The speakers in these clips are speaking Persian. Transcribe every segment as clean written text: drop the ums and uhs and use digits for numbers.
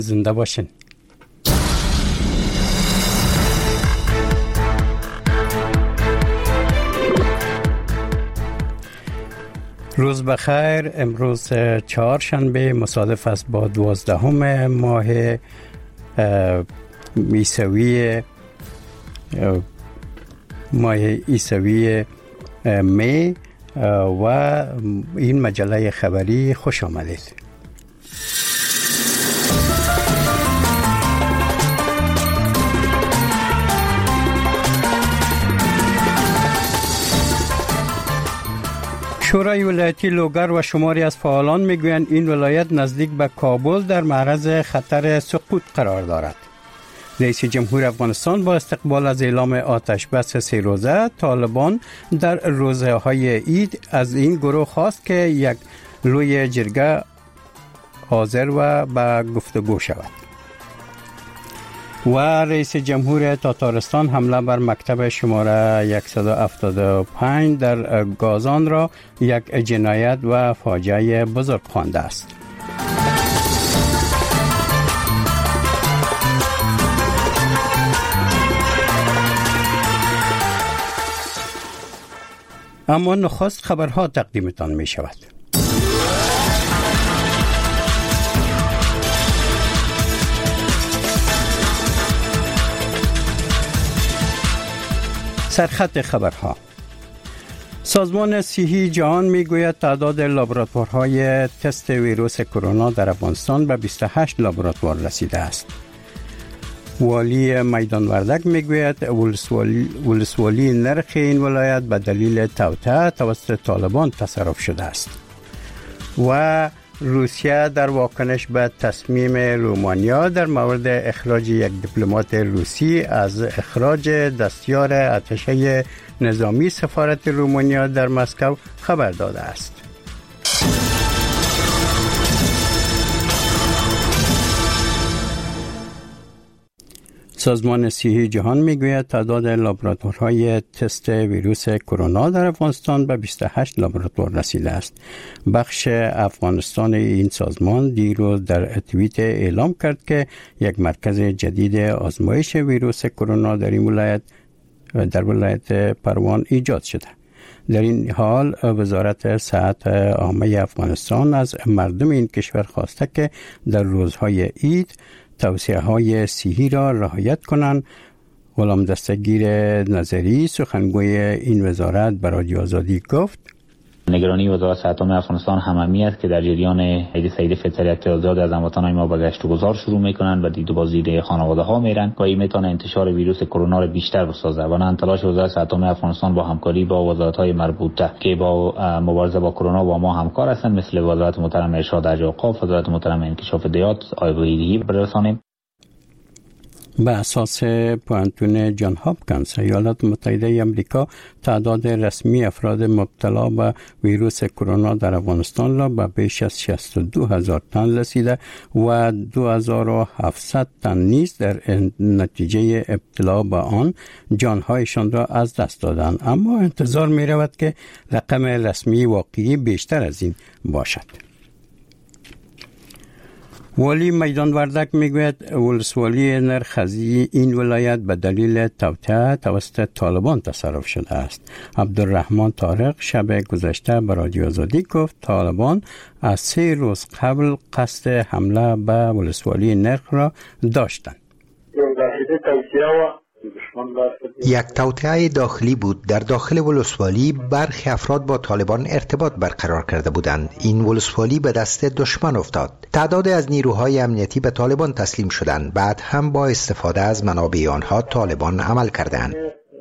زنده باشین. روز بخیر. امروز چهارشنبه مصادف است با 12 ماه عیسوی می و این مجله خبری خوش آمدید. شورای ولایتی لوگر و شماری از فعالان میگویند این ولایت نزدیک به کابل در معرض خطر سقوط قرار دارد. رئیس جمهور افغانستان با استقبال از اعلام آتش بس 3 روزه طالبان در روزهای عید از این گروه خواست که یک لوی جرگه حاضر و به گفتگو شود. و رئیس جمهور تاتارستان حمله بر مکتب شماره 175 در گازان را یک جنایت و فاجعه بزرگ خوانده است. اما نخست خبرها تقدیمتان می شود. سرخط خبرها. سازمان صحی جهان میگوید تعداد لابراتوارهای تست ویروس کرونا در افغانستان به 28 لابراتوار رسیده است. والی میدان وردک میگوید ولسوالی نرخ این ولایت به دلیل توطئه توسط طالبان تصرف شده است. و روسیه در واکنش به تصمیم رومانیا در مورد اخراج یک دیپلمات روسی از اخراج دستیار ارتش نظامی سفارت رومانیا در مسکو خبر داده است. سازمان صحی جهان میگوید تعداد لابراتوارهای تست ویروس کرونا در افغانستان به 28 لابراتوار رسیده است. بخش افغانستان این سازمان دیروز در توییت اعلام کرد که یک مرکز جدید آزمایش ویروس کرونا در این ولایت پروان ایجاد شده. در این حال وزارت صحت عامه افغانستان از مردم این کشور خواسته که در روزهای عید توصیه‌های صحی را رعایت کنند. غلام دستگیر نظری سخنگوی این وزارت به رادیو آزادی گفت: نگرانی وزارت صحت عامه افغانستان هممی است که در جریان عید سعید فطر تعداد از هموطنان ما به گشت و گذار شروع میکنند و دید و بازدید خانواده ها میرن و این میتونه انتشار ویروس کرونا را بیشتر بسازه. و تلاش وزارت صحت عامه افغانستان با همکاری با وزارت های مربوطه که با مبارزه با کرونا با ما همکار هستند، مثل وزارت محترم ارشاد حج اوقاف، وزارت محترم انکشاف دیات، آگاهی برسانیم. به اساس پوانتون جان هاپکینز، ایالات متحده آمریکا تعداد رسمی افراد مبتلا به ویروس کرونا در افغانستان را به بیش از 62,000 تن رسیده و 2,700 تن نیز در نتیجه ابتلا به آن جانهایشان را از دست دادند. اما انتظار می رود که رقم رسمی واقعی بیشتر از این باشد. والی میدان وردک میگوید ولسوالی نرخزی این ولایت به دلیل توطئه توسط طالبان تصرف شده است. عبدالرحمن طارق شب گذشته به رادیو آزادی گفت طالبان از 3 روز قبل قصد حمله به ولسوالی نرخ را داشتند. یک توطئه داخلی بود. در داخل ولسوالی برخی افراد با طالبان ارتباط برقرار کرده بودند. این ولسوالی به دست دشمن افتاد. تعداد از نیروهای امنیتی به طالبان تسلیم شدند. بعد هم با استفاده از منابع آنها طالبان عمل کردند.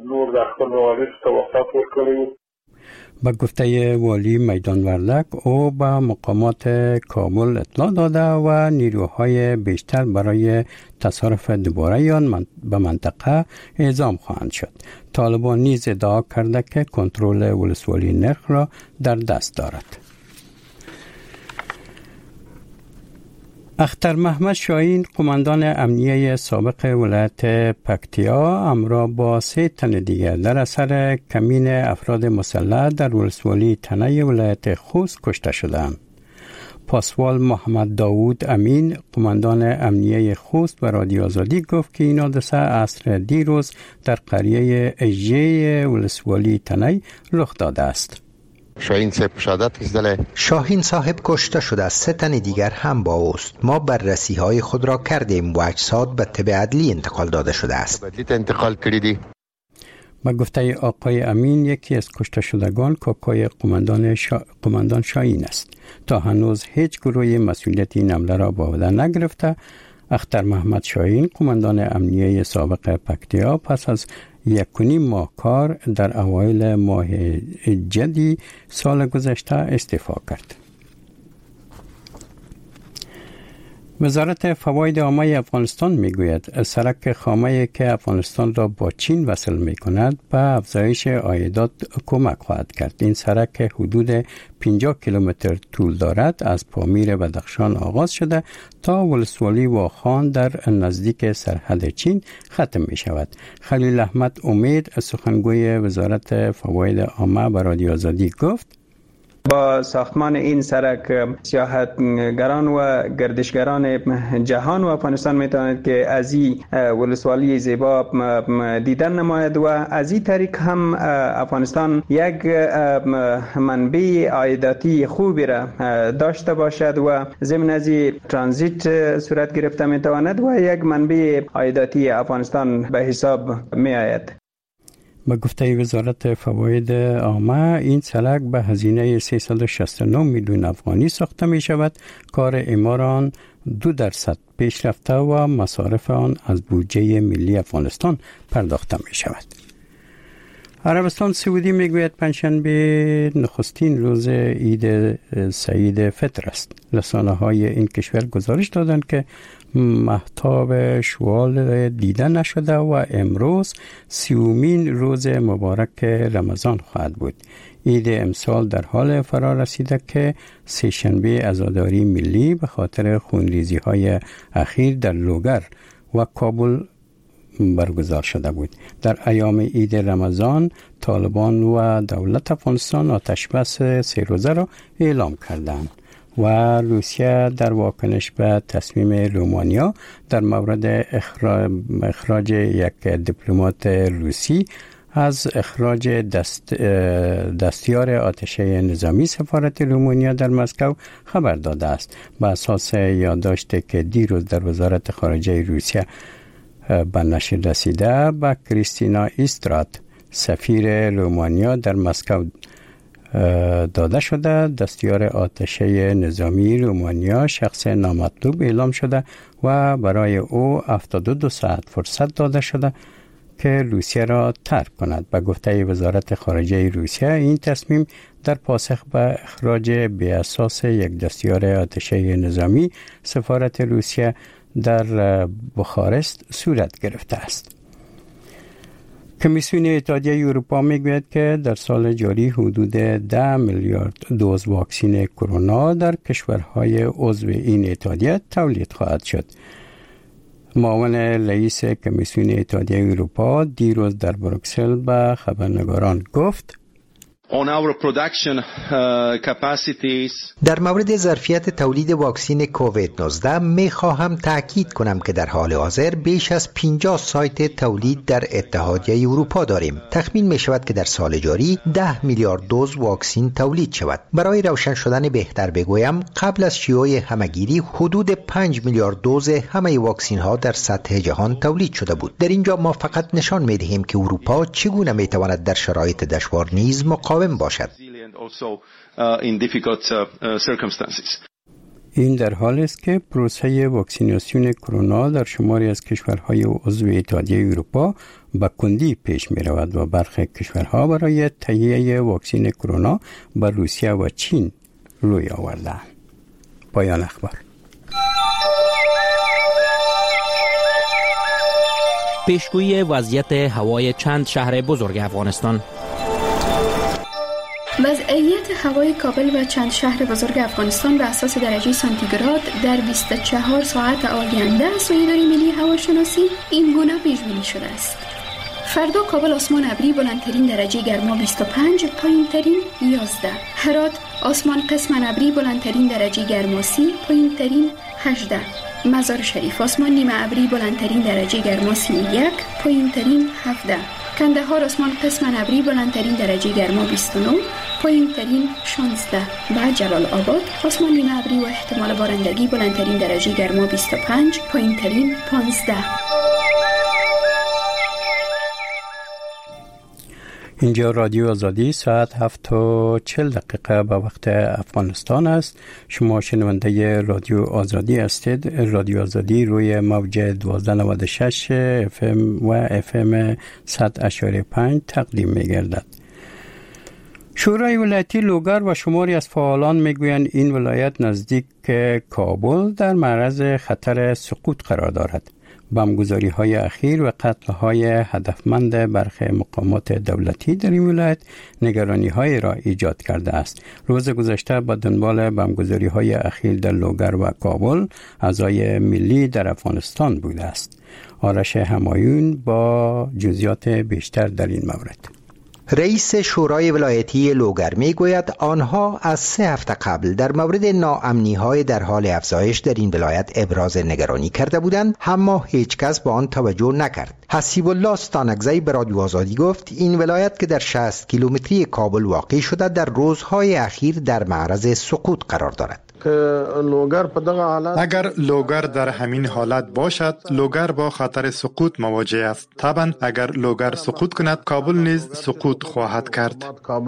با گفته والی میدان وردک، او به مقامات کابل اطلاع داده و نیروهای بیشتر برای تصرف دوباره آن به منطقه اعزام خواهند شد. طالبان نیز ادعا کرده که کنترل ولسوالی نرخ را در دست دارد. اختر محمد شاهین، قماندان امنیه سابق ولایت پکتیا، همراه با 3 تن دیگر در اثر کمین افراد مسلح در ولسوالی تنه ولایت خوست کشته شدند. پاسوال محمد داوود امین قماندان امنیه خوست و رادیو آزادی گفت که این حادثه عصر دیروز در قریه اژه ولسوالی تنی رخ داده است. شاهین صاحب کشته شده است، 3 تن دیگر هم با اوست. ما بررسی های خود را کردیم و اجساد به طب عدلی انتقال داده شده است. با گفته آقای امین یکی از کشته شدگان کاکای قماندان شاهین است. تا هنوز هیچ گروهی مسئولیت این حمله را به عهده نگرفته. اختر محمد شاهین قماندان امنیه سابق پکتیا پس از 1.5 ماه کار در اوایل ماه جدی سال گذشته استعفا کرد. وزارت فواید عامه افغانستان میگوید سرک خامه‌ای که افغانستان را با چین وصل می‌کند به افزایش عایدات کمک خواهد کرد. این سرک حدود 50 کیلومتر طول دارد، از پامیر بدخشان آغاز شده تا ولسوالی واخان در نزدیک سرحد چین ختم می شود. خلیل احمد امید سخنگوی وزارت فواید عامه به رادیو آزادی گفت با ساختمان این سرک سیاحتگران و گردشگران جهان و افغانستان میتواند که از این ولسوالی زیبا دیدن نماید و از این طریق هم افغانستان یک منبع عایداتی خوبی را داشته باشد و ضمن از ترانزیت صورت گرفته میتواند و یک منبع عایداتی افغانستان به حساب می آید. با گفته وزارت فواید عامه این سرک به هزینه 369 میلیون افغانی ساخته می شود. کار اعمار آن 2% پیش رفته و مصارف آن از بودجه ملی افغانستان پرداخته می شود. عربستان سعودی میگوید پنجشنبه نخستین روز عید سعید فطر است. رسانه های این کشور گزارش دادند که مهتاب شوال دیده نشده و امروز 30مین روز مبارک رمضان خواهد بود. عید امسال در حال فرا رسیده که سه‌شنبه عزاداری ملی به خاطر خونریزی های اخیر در لوگر و کابل برگزار شده بود. در ایام عید رمضان طالبان و دولت افغانستان آتش بس 3 روزه را اعلام کردند و روسیه در واکنش به تصمیم رومانیا در مورد اخراج یک دیپلمات روسی از اخراج دستیار آتشه نظامی سفارت رومانیا در مسکو خبر داده است. به اساس یادداشتی که دیروز در وزارت خارجه روسیه به نشر رسیده، به کریستینا ایسترات سفیر رومانیا در مسکو داده شده دستیار آتشه نظامی رومانیا شخص نامطلوب اعلام شده و برای او 72 ساعت فرصت داده شده که روسیه را ترک کند. به گفته وزارت خارجه روسیه این تصمیم در پاسخ به اخراج بی اساس یک دستیار آتشه نظامی سفارت روسیه در بخارست صورت گرفته است. کمیسیون اتحادیه اروپا میگوید که در سال جاری حدود 10 میلیارد دوز واکسن کرونا در کشورهای عضو این اتحادیه تولید خواهد شد. معاون رئیس کمیسیون اتحادیه اروپا دیروز در بروکسل به خبرنگاران گفت On our production capacities. در مورد ظرفیت تولید واکسن کووید 19 می خواهم تاکید کنم که در حال حاضر بیش از 50 سایت تولید در اتحادیه اروپا داریم. تخمین می شود که در سال جاری 10 میلیارد دوز واکسن تولید شود. برای روشن شدن بهتر بگویم قبل از شیوع همهگیری حدود 5 میلیارد دوز همه واکسن ها در سطح جهان تولید شده بود. در اینجا ما فقط نشان می دهیم که اروپا چگونه می تواند در شرایط دشوار نیز مقاوم باشد. این در حالی است که پروسه واکسیناسیون کرونا در شماری از کشورهای عضو اتحادیه اروپا به کندی پیش می رود و برخی کشورها برای تهیه واکسن کرونا به روسیه و چین روی آوردند. پایان اخبار. پیشگویی وضعیت هوای چند شهر بزرگ افغانستان. وضعیت هوای کابل و چند شهر بزرگ افغانستان به اساس درجه سانتیگراد در 24 ساعت آینده از سوی اداره ملی هواشناسی این گونه پیش بینی شده است: فردا کابل آسمان ابری بلندترین درجه گرما 25، پایینترین 11. هرات آسمان قسماً ابری بلندترین درجه گرما 30، پایینترین 18. مزار شریف آسمان نیمه ابری بلندترین درجه گرما 31، پایینترین 17. کندهار آسمان قسماً ابری بلندترین درجه گرما 29، پایینترین 16. و جلال آباد آسمان نیمه ابری و احتمال بارندگی بلندترین درجه گرما 25، پایینترین 15. اینجا رادیو آزادی ساعت 7:40 به وقت افغانستان است. شما شنونده رادیو آزادی هستید. رادیو آزادی روی موج 1296 FM و FM 100.5 تقدیم می گردد. شورای ولایتی لوگر و شماری از فعالان میگویند این ولایت نزدیک کابل در معرض خطر سقوط قرار دارد. بمبگذاری‌های اخیر و قتل‌های هدفمند برخی مقامات دولتی در این ولایت نگرانی‌های را ایجاد کرده است. روز گذشته با دنبال بمبگذاری‌های اخیر در لوگر و کابل اعضای ملی در افغانستان بوده است. آرش همایون با جزئیات بیشتر در این مورد. رئیس شورای ولایتی لوگر میگوید آنها از 3 هفته قبل در مورد ناامنی‌های در حال افزایش در این ولایت ابراز نگرانی کرده بودند، اما هیچ کس به آن توجه نکرد. حسیب الله ستانکزی به رادیو آزادی گفت این ولایت که در 60 کیلومتری کابل واقع شده در روزهای اخیر در معرض سقوط قرار دارد. اگر لوگر در همین حالت باشد، لوگر با خطر سقوط مواجه است. طبعا اگر لوگر سقوط کند، کابل نیز سقوط خواهد کرد.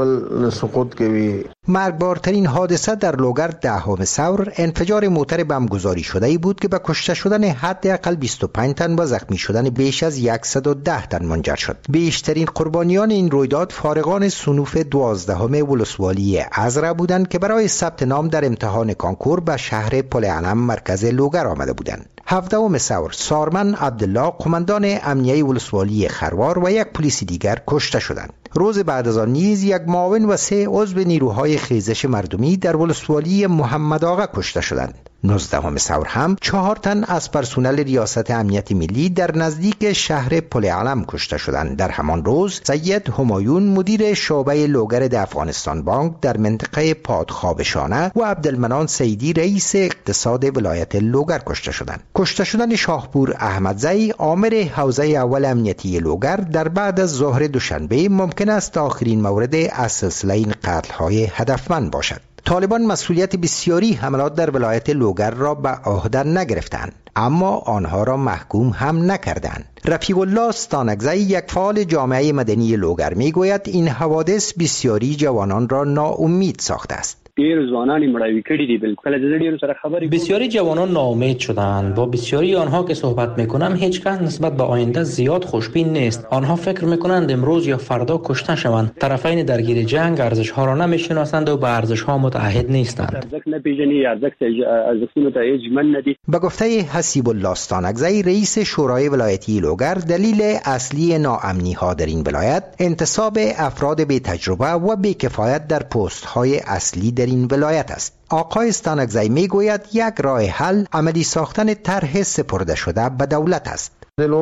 مرگبارترین حادثه در لوگر 10 ثور انفجار موتر بمبگذاری شده ای بود که به کشته شدن حداقل 25 تن و زخمی شدن بیش از 110 تن منجر شد. بیشترین قربانیان این رویداد فارغان صنوف 12 ولسوالی ازرع بودند که برای ثبت نام در امتحان کانکور به شهر پل علم مرکز لوگر آمده بودند. 17 ثور سارمن عبدالله قماندان امنیه ولسوالی خروار و یک پلیس دیگر کشته شدند. روز بعد از آن نیز یک معاون و 3 عضو نیروهای خیزش مردمی در ولسوالی محمد آقا کشته شدند. 19 ثور هم 4 تن از پرسنل ریاست امنیت ملی در نزدیک شهر پل علم کشته شدند. در همان روز سید همایون مدیر شعبه لوگر افغانستان بانک در منطقه پادخابشانه و عبدالمنان سیدی رئیس اقتصاد ولایت لوگر کشته شدند. کشته شدن شاهپور احمدزی آمر حوزه اول امنیتی لوگر در بعد از ظهر دوشنبه ممکن است آخرین مورد از سلسله این قتل‌های هدفمند باشد. طالبان مسئولیت بسیاری حملات در ولایت لوگر را به عهده نگرفتند، اما آنها را محکوم هم نکردند. رفیق الله ستانکزی یک فعال جامعه مدنی لوگر میگوید این حوادث بسیاری جوانان را ناامید ساخته است. بسیاری جوانان ناامید شدند. با بسیاری آنها که صحبت میکنم هیچ کس نسبت به آینده زیاد خوشبین نیست. آنها فکر میکنند امروز یا فردا کشته شوند. طرفین درگیر جنگ ارزش ها را نمیشناسند و به ارزش ها متعهد نیستند. به گفته حسیب الله ستانکزی رئیس شورای ولایتی لوگر، دلیل اصلی ناامنی ها در این ولایت انتصاب افراد بی تجربه و بی کفایت در پست های اصلی در این ولایت است. آقای ستانکزی میگوید یک راه حل عملی ساختن طرح سپرده شده به دولت است.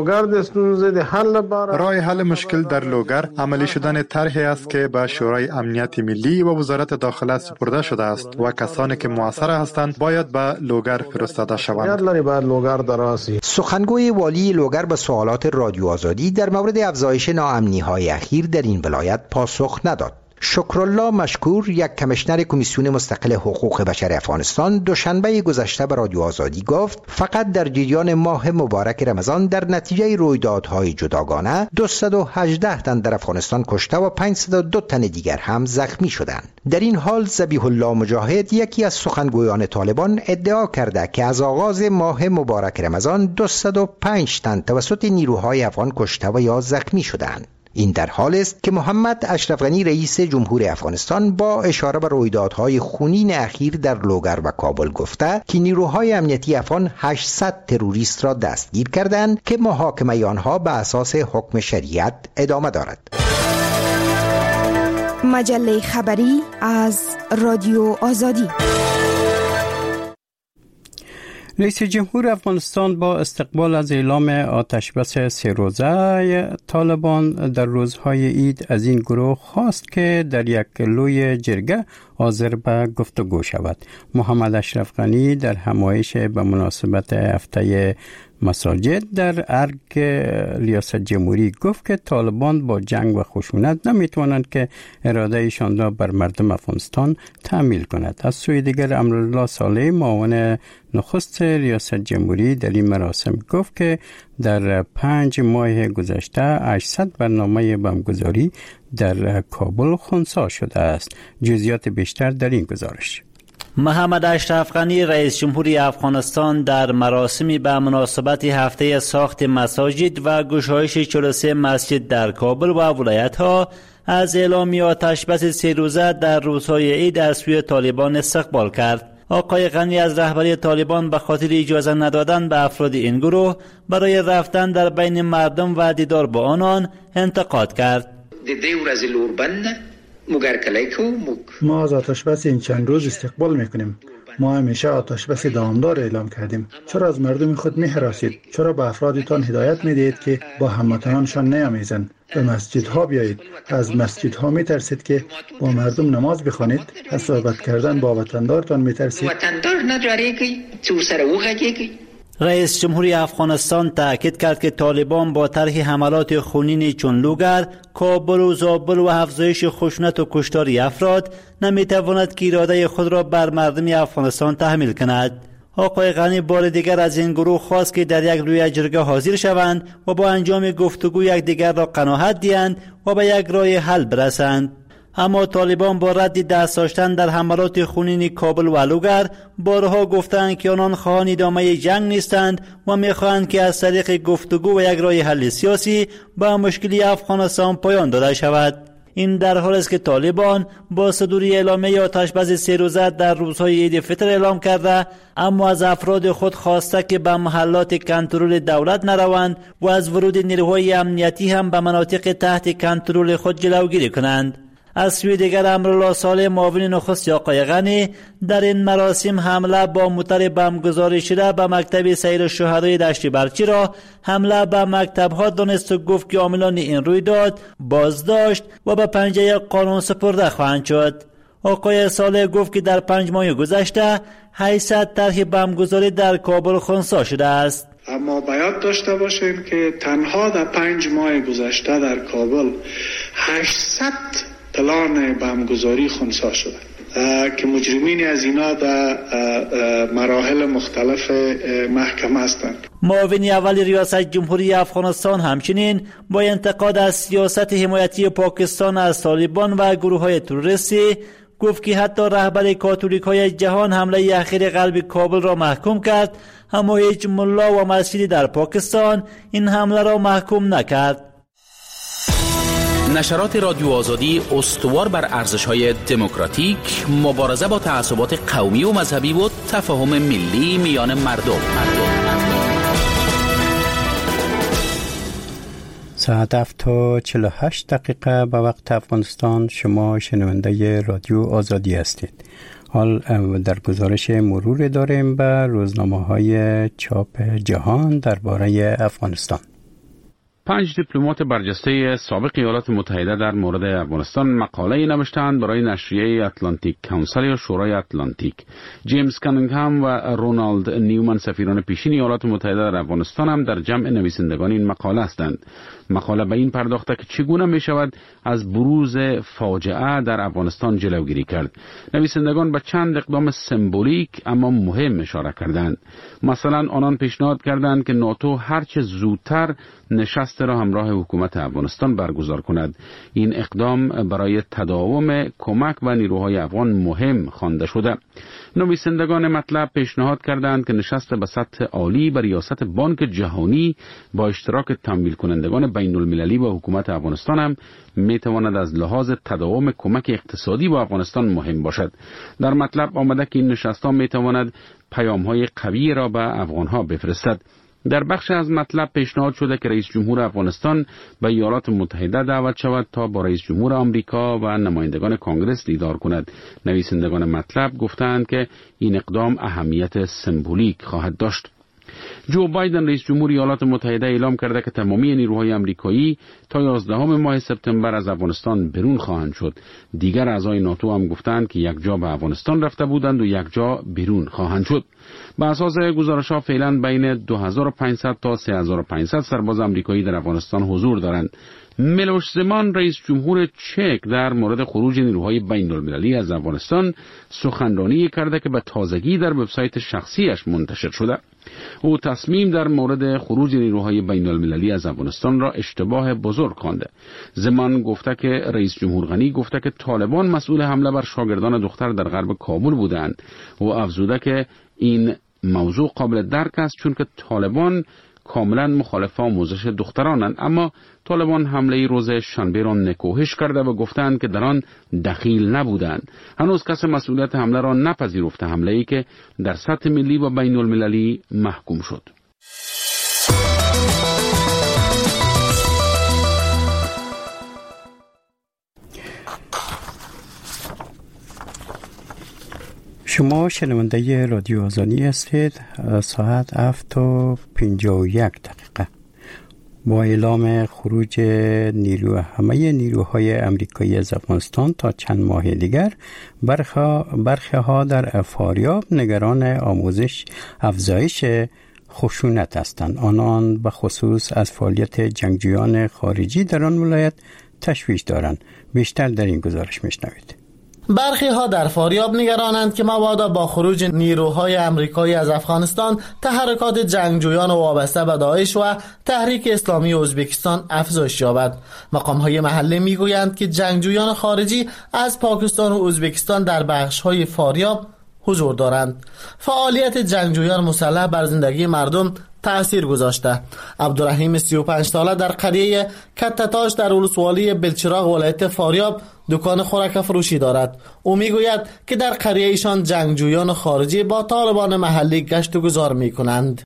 راه حل مشکل در لوگر عملی شدن طرحی است که به شورای امنیت ملی و وزارت داخله سپرده شده است و کسانی که مؤثر هستند باید به لوگر فرستاده شوند. سخنگوی والی لوگر به سوالات رادیو آزادی در مورد افزایش ناامنی‌های اخیر در این ولایت پاسخ نداد. شکرالله مشکور، یک کمیشنر کمیسیون مستقل حقوق بشر افغانستان، دوشنبه گذشته به رادیو آزادی گفت فقط در جریان ماه مبارک رمضان در نتیجه رویدادهای جداگانه 218 تن در افغانستان کشته و 502 تن دیگر هم زخمی شدند. در این حال ذبیح الله مجاهد، یکی از سخنگویان طالبان، ادعا کرده که از آغاز ماه مبارک رمضان 205 تن توسط نیروهای افغان کشته و یا زخمی شدند. این در حال است که محمد اشرف غنی رئیس جمهور افغانستان با اشاره به رویدادهای خونین اخیر در لوگر و کابل گفته که نیروهای امنیتی افغان 800 تروریست را دستگیر کردند که محاکمه آنها به اساس حکم شریعت ادامه دارد. مجله خبری از رادیو آزادی. رئیس جمهور افغانستان با استقبال از اعلام آتشبس 3 روزه طالبان در روزهای عید از این گروه خواست که در یک لوی جرگه حاضر به گفتگو شود. محمد اشرف غنی در همایش به مناسبت هفته مساجد در ارگ ریاست جمهوری گفت که طالبان با جنگ و خشونت نمیتوانند که اراده ایشان را بر مردم افغانستان تحمیل کند. از سوی دیگر امرالله صالح معاون نخست ریاست جمهوری در این مراسم گفت که در 5 ماه گذشته 800 برنامه بمبگذاری در کابل خنثی شده است. جزئیات بیشتر در این گزارش. محمد اشرف غنی رئیس جمهوری افغانستان در مراسمی به مناسبت هفته ساخت مساجد و گشایش 43 مسجد در کابل و ولایت‌ها از اعلامی آتشبس 3 روزه در روزهای عید از سوی طالبان استقبال کرد. آقای غنی از رهبری طالبان به خاطر اجازه ندادن به افراد این گروه برای رفتن در بین مردم و دیدار با آنان انتقاد کرد. ما از آتشبس این چند روز استقبال میکنیم. ما همیشه آتشبس دامدار اعلام کردیم. چرا از مردم خود می‌هراسید؟ چرا به افرادتان هدایت میدهید که با هموطنانشان نیامیزند؟ به مسجدها بیایید. از مسجدها میترسید که با مردم نماز بخوانید؟ از صحبت کردن با وطندارتان میترسید؟ رئیس جمهوری افغانستان تاکید کرد که طالبان با طرح حملات خونین چون لوگر، کابل و زابل و افزایش خشونت و کشتار افراد نمیتواند که اراده خود را بر مردم افغانستان تحمیل کند. آقای غنی بار دیگر از این گروه خواست که در یک روی جرگه حاضر شوند و با انجام گفتگو یکدیگر را قناعت دهند و به یک راه حل برسند. اما طالبان با رد دست داشتن در حملات خونین کابل و لوگر بارها گفتند که آنان خواهان ادامه جنگ نیستند و میخواهند که از طریق گفتگو و یک راه حل سیاسی به مشکلی افغانستان پایان داده شود. این در حالی است که طالبان با صدور اعلامیه آتشبس 3 روزه در روزهای عید فطر اعلام کرده، اما از افراد خود خواسته که به محلات کنترل دولت نروند و از ورود نیروهای امنیتی هم به مناطق تحت کنترل خود جلوگیری کنند. از سوی دیگر امرالله صالح معاون نخست آقای غنی در این مراسم حمله با موتر بمبگذاری شده به مکتب سیر شهدای دشت برچی را حمله به مکتب‌ها دانست و گفت که عاملان این رویداد بازداشت و به پنجه قانون سپرده خواهند شد. آقای صالح گفت که در 5 ماه گذشته 800 طرح بمبگذاری در کابل خنثی شده است. اما باید داشته باشیم که تنها در 5 ماه گذشته در کابل 800 پلان بمبگذاری خنثی شده که مجرمین از اینا در مراحل مختلف محکمه هستند. معاون اول ریاست جمهوری افغانستان همچنین با انتقاد از سیاست حمایتی پاکستان از طالبان و گروه‌های تروریستی گفت که حتی رهبر کاتولیک‌های جهان حمله اخیر قلب کابل را محکوم کرد، اما هیچ ملا و مسجدی در پاکستان این حمله را محکوم نکرد. نشرات رادیو آزادی استوار بر ارزش‌های دموکراتیک، مبارزه با تعصبات قومی و مذهبی و تفاهم ملی میان مردم. ساعت 7:48 به وقت افغانستان. شما شنونده رادیو آزادی هستید. حال در گزارش مرور داریم به روزنامه‌های چاپ جهان درباره افغانستان. 5 دیپلمات برجسته سابق ایالات متحده در مورد افغانستان مقاله‌ای نوشتند برای نشریه اتلانتیک کانسل یا شورای اتلانتیک. جیمز کانینگهم و رونالد نیومن سفیران پیشین ایالات متحده در افغانستان هم در جمع نویسندگان این مقاله هستند. مقاله به این پرداخته که چگونه می شود از بروز فاجعه در افغانستان جلوگیری کرد. نویسندگان به چند اقدام سمبولیک اما مهم اشاره کردند. مثلا آنان پیشنهاد کردند که ناتو هرچه زودتر نشست را همراه حکومت افغانستان برگزار کند. این اقدام برای تداوم کمک و نیروهای افغان مهم خوانده شده. نویسندگان مطلب پیشنهاد کردند که نشست به سطح عالی بر ریاست بانک جهانی با اشتراک تمویل کنندگان بین المللی و حکومت افغانستان هم میتواند از لحاظ تداوم کمک اقتصادی با افغانستان مهم باشد. در مطلب آمده که این نشست ها میتواند پیام های قوی را به افغان ها بفرستد. در بخش از مطلب پیشنهاد شده که رئیس جمهور افغانستان به ایالات متحده دعوت شود تا با رئیس جمهور آمریکا و نمایندگان کانگرس دیدار کند. نویسندگان مطلب گفتند که این اقدام اهمیت سمبولیک خواهد داشت. جو بایدن رئیس جمهور ایالات متحده اعلام کرده که تمامی نیروهای آمریکایی تا 11 ماه سپتامبر از افغانستان برون خواهند شد. دیگر اعضای ناتو هم گفتند که یک جا به افغانستان رفته بودند و یک جا برون خواهند شد. به اساس گزارش‌ها فعلا بین 2500 تا 3500 سرباز آمریکایی در افغانستان حضور دارند. میلوش زمان رئیس جمهور چک در مورد خروج نیروهای بین‌المللی از افغانستان سخنرانی کرده که به تازگی در وبسایت شخصیش منتشر شده. او تصمیم در مورد خروج نیروهای بین‌المللی از افغانستان را اشتباه بزرگ خوانده. زمان گفته که رئیس جمهور غنی گفته که طالبان مسئول حمله بر شاگردان دختر در غرب کابل بودند و افزوده که این موضوع قابل درک است چون که طالبان کاملا مخالف آموزش دخترانند، اما طالبان حمله روز شنبه را نکوهش کرده و گفتند که در آن دخیل نبودند. هنوز کس مسئولیت حمله را نپذیرفته، حمله‌ای که در سطح ملی و بین المللی محکوم شد. شما شنونده رادیو آزادی هستید. ساعت 7:51 با اعلام خروج همه نیروهای آمریکایی از افغانستان تا چند ماه دیگر، برخی ها در فاریاب نگران افزایش خشونت هستند. آنان به خصوص از فعالیت جنگجویان خارجی در آن ولایت تشویش دارند. بیشتر در این گزارش میشنوید. برخی ها در فاریاب نگرانند که مبادا با خروج نیروهای آمریکایی از افغانستان تحرکات جنگجویان وابسته به داعش و تحریک اسلامی ازبکستان افزایش یابد. مقام‌های محلی میگویند که جنگجویان خارجی از پاکستان و ازبکستان در بخش‌های فاریاب حضور دارند. فعالیت جنگجویان مسلح بر زندگی مردم تأثیر گذاشته. عبدالرحیم 35 ساله در قریه کتتاش در ولسوالی بلچراغ ولایت فاریاب دکان خوراک فروشی دارد. او میگوید که در قریه ایشان جنگجویان خارجی با طالبان محلی گشت و گذار میکنند.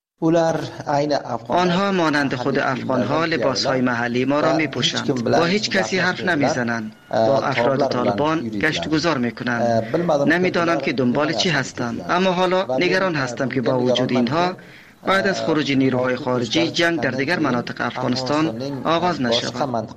آنها مانند خود افغانها لباسهای محلی ما را میپوشند، با هیچ کسی حرف نمیزنند، با افراد طالبان گشت و گذار میکنند. نمیدانم که دنبال چی هستند، اما حالا نگران هستم که با وجود اینها بعد از خروج نیروهای خارجی جنگ در دیگر مناطق افغانستان آغاز نشود.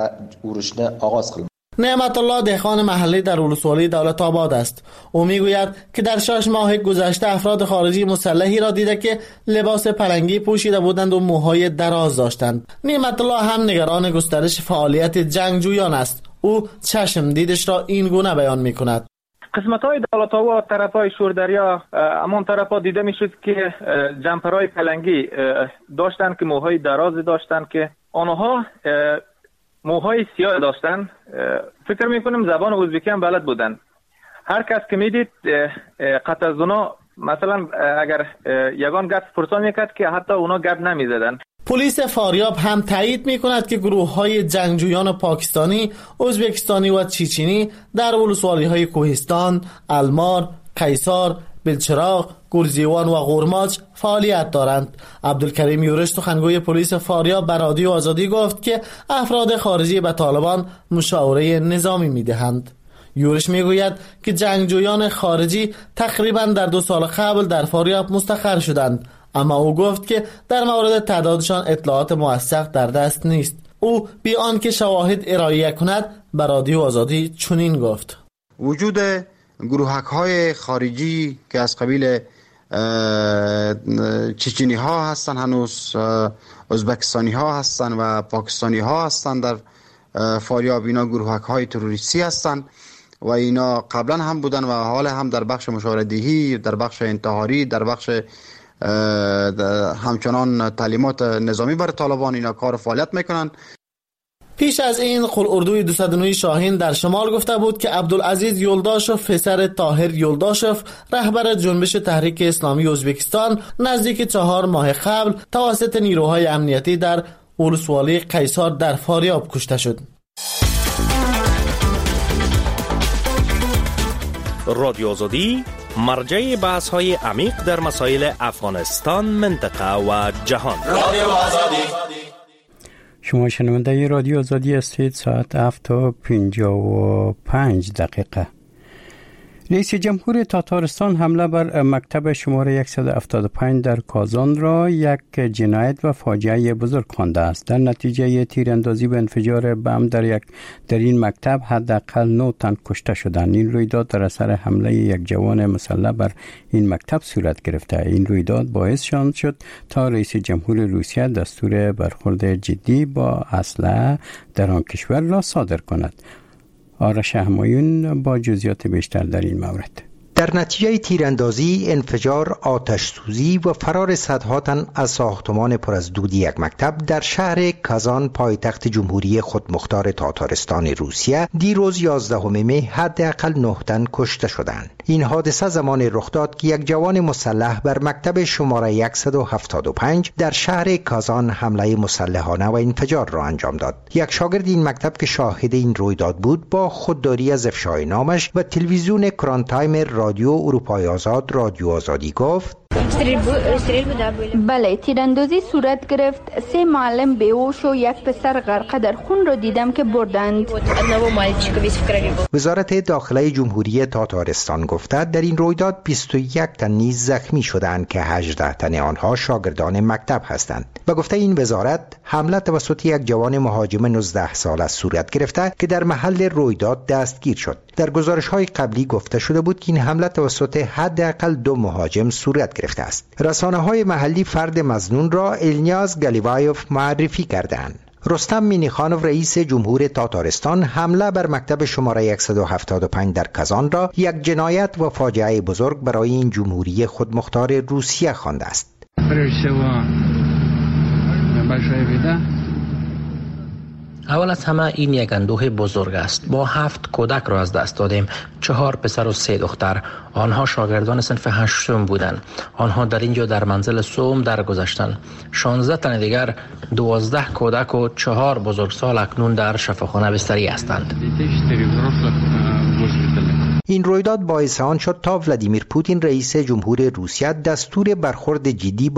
نعمت الله دهقان محلی در ولسوالی دولت آباد است. او میگوید که در 6 ماه گذشته افراد خارجی مسلحی را دیده که لباس پلنگی پوشیده بودند و موهای دراز داشتند. نعمت الله هم نگران گسترش فعالیت جنگجویان است. او چشم دیدش را این گونه بیان میکند. قسمت‌های دولت آباد، طرف‌های شوردریا، امان طرف‌ها دیده می‌شد که جمپرهای پلنگی داشتن که موهای درازی داشتن که آنها موهای سیاه داشتن. فکر می‌کنم زبان ازبکی هم بلد بودن. هر کس که می‌دید قطع از اونا مثلا اگر یگان گپ پرسان می‌کرد که حتی اونا گپ نمی‌زدن. پلیس فاریاب هم تایید می‌کند که گروه‌های جنگجویان پاکستانی، ازبکستانی و چیچینی در ولسوالی‌های کوهستان، المار، قیصار، بلچراغ، گرزیوان و غورماچ فعالیت دارند. عبدالکریم یورش سخنگوی پلیس فاریاب به رادیو آزادی گفت که افراد خارجی به طالبان مشاوره نظامی می‌دهند. یورش میگوید که جنگجویان خارجی تقریباً در 2 سال قبل در فاریاب مستقر شدند، اما او گفت که در مورد تعدادشان اطلاعات موثق در دست نیست. او بی آنکه شواهد ارائه کند به رادیو آزادی چنین گفت: وجود گروهک‌های خارجی که از قبیل چچنی ها هستند، هنوز ازبکستانی ها هستند و پاکستانی ها هستند در فاریاب، اینا گروهک‌های تروریستی هستند و اینا قبلا هم بودن و حالا هم در بخش مشاوردهی، در بخش انتحاری، در بخش همچنان تعلیمات نظامی برای طالبان اینا کار فعالیت میکنن. پیش از این قلعردوی 209 شاهین در شمال گفته بود که عبدالعزیز یولداشف پسر طاهر یولداشف رهبر جنبش تحریک اسلامی ازبکستان نزدیک 4 ماه قبل توسط نیروهای امنیتی در ولسوالی قیصار در فاریاب کشته شد. رادیو آزادی مرجع بحث های عمیق در مسائل افغانستان، منطقه و جهان. شما شنونده رادیو آزادی هستید. ساعت 7:55. رئیس جمهور تاتارستان حمله بر مکتب شماره 175 در کازان را یک جنایت و فاجعه بزرگ خوانده است. در نتیجه تیراندازی و انفجار بم در این مکتب حداقل 9 تن کشته شدند. این رویداد در اثر حمله یک جوان مسلح بر این مکتب صورت گرفته. این رویداد باعث شد تا رئیس جمهور روسیه دستور برخورد جدی با اسلحه در آن کشور را صادر کند. آرش همایون با جزئیات بیشتر در این مورد. در نتیجه تیراندازی، انفجار، آتش سوزی و فرار صدها تن از ساختمان پر از دود یک مکتب در شهر کازان پایتخت جمهوری خودمختار تاتارستان روسیه دیروز 11 مه حداقل 9 تن کشته شدند. این حادثه زمان رخ داد که یک جوان مسلح بر مکتب شماره 175 در شهر کازان حمله مسلحانه و انفجار را انجام داد. یک شاگرد این مکتب که شاهد این رویداد بود با خودداری از افشای نامش و تلویزیون کران تایم رادیو اروپای آزاد رادیو آزادی گفت: بله، تیراندازی صورت گرفت. 3 معلم بیهوش و یک پسر غرقه در خون را دیدم که بردند. وزارت داخله جمهوری تاتارستان گفته در این رویداد 21 تن نیز زخمی شدند که 18 تن آنها شاگردان مکتب هستند و گفته این وزارت حمله توسط یک جوان مهاجم 19 ساله صورت گرفته که در محل رویداد دستگیر شد. در گزارش‌های قبلی گفته شده بود که این حمله توسط حداقل 2 مهاجم صورت گرفته است. رسانه‌های محلی فرد مظنون را النیاز گلیوایوف معرفی کردند. رستم مینیخانوف رئیس جمهور تاتارستان حمله بر مکتب شماره 175 در کازان را یک جنایت و فاجعه بزرگ برای این جمهوری خودمختار روسیه خوانده است. اول از همه این یک اندوه بزرگ است. ما 7 کودک را از دست دادیم، 4 پسر و 3 دختر. آنها شاگردان صنف 8 بودند. آنها در اینجا در منزل سوم درگذشتند. 16 تن دیگر، 12 کودک و 4 بزرگسال اکنون در شفاخانه بستری هستند. این رویداد باعث آن شد تا ولادیمیر پوتین رئیس جمهور روسیه دستور برخورد جدی